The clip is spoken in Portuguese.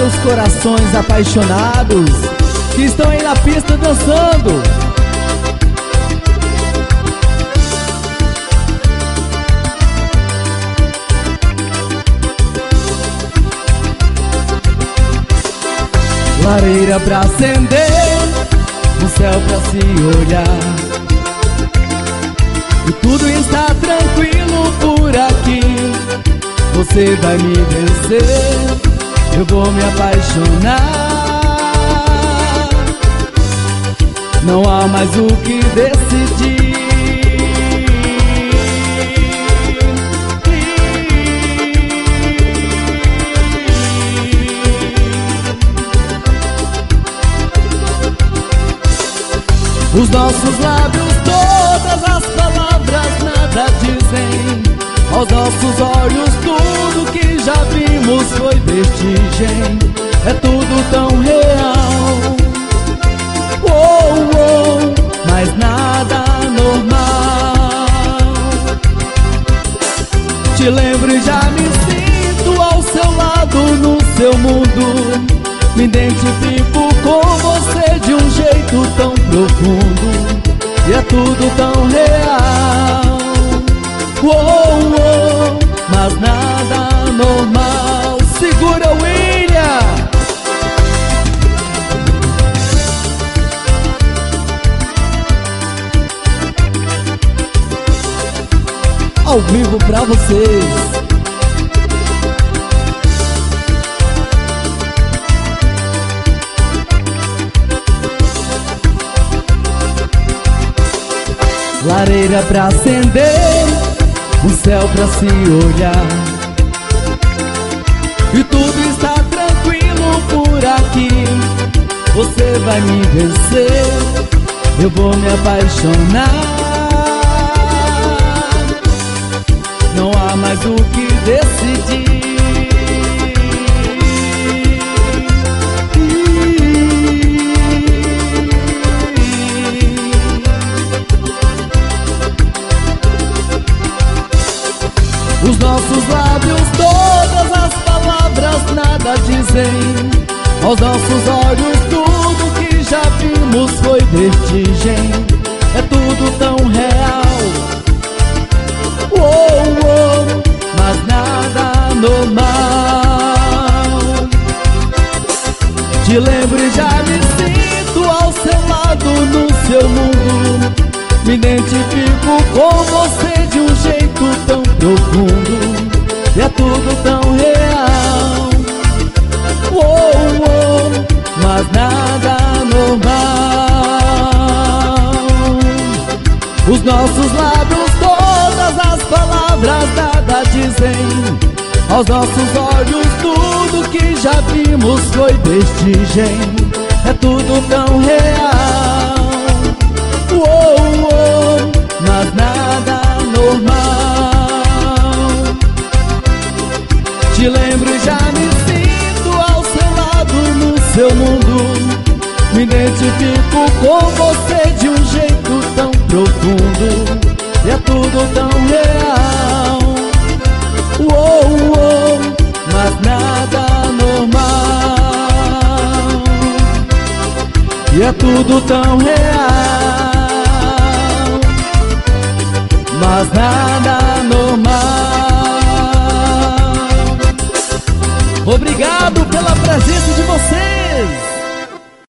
para os corações apaixonados que estão aí na pista dançando. Lareira pra acender, um céu pra se olhar, e tudo está tranquilo por aqui. Você vai me vencer, eu vou me apaixonar. Não há mais o que decidir. Os nossos lábios, todas as palavras nada dizem. Aos nossos olhos tudo que já vimos foi vestigem. É tudo tão real, oh, oh, mas nada normal. Te lembro e já me sinto ao seu lado no seu mundo. Me identifico com você de um jeito tão profundo, e é tudo tão real, oh, oh, mas nada normal. Segura, William! Ao vivo pra vocês. Lareira pra acender, um céu pra se olhar, e tudo está tranquilo por aqui. Você vai me vencer, eu vou me apaixonar. Não há mais o que decidir. Os nossos lábios, todas as palavras nada dizem. Aos nossos olhos tudo que já vimos foi vertigem. É tudo tão real, oh, oh, mas nada normal. Te lembro e já me sinto ao seu lado no seu mundo. Me identifico com você de um jeito tão profundo, e é tudo tão real, oh, oh, mas nada normal. Os nossos lábios, todas as palavras nada dizem. Aos nossos olhos tudo que já vimos foi vestigem. É tudo tão real, oh, oh, mas nada normal. Te lembro e já me sinto ao seu lado no seu mundo. Me identifico com você de um jeito tão profundo, e é tudo tão real, oh, oh, mas nada normal. E é tudo tão real, mas nada normal. Obrigado pela presença de vocês.